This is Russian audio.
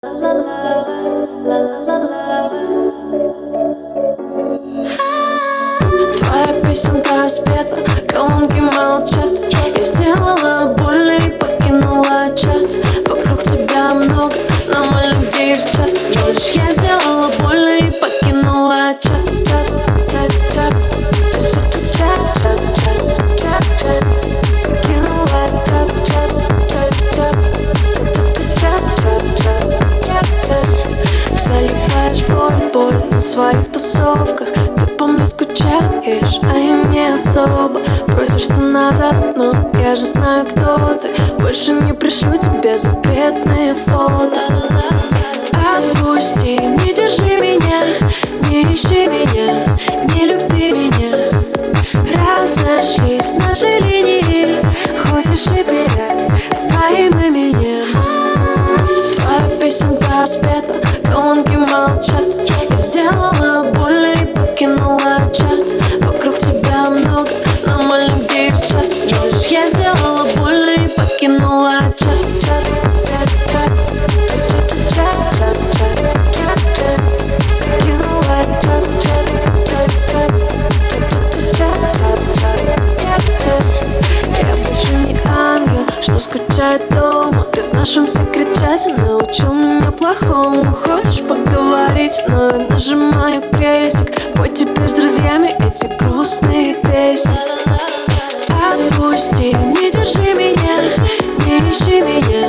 Твоя песенка спета, колонки молчат. Я сделала больно и покинула чат. Вокруг тебя много нормальных девчат, но лишь я сделала больно и покинула чат. Заливаешь боль на своих тусовках. Ты по мне скучаешь, а я не особо. Просишься назад, но я же знаю, кто ты. Больше не пришлю тебе запретные фото. Отпусти, не держи меня, не ищи меня, не люби меня. Разошлись наши линии, хочешь и билет с твоим именем. Твоя песенка спета, колонки молчат. Я сделала больно и покинула чат. Вокруг тебя много нормальных девчат, но лишь я сделала больно и покинула чат. Я больше не ангел, что скучает дома. Ты в нашем секречате научил меня плохому. Хочешь поговорить, но я нажимаю крестик. Пой теперь с друзьями эти грустные песни. Отпусти, не держи меня, не ищи меня,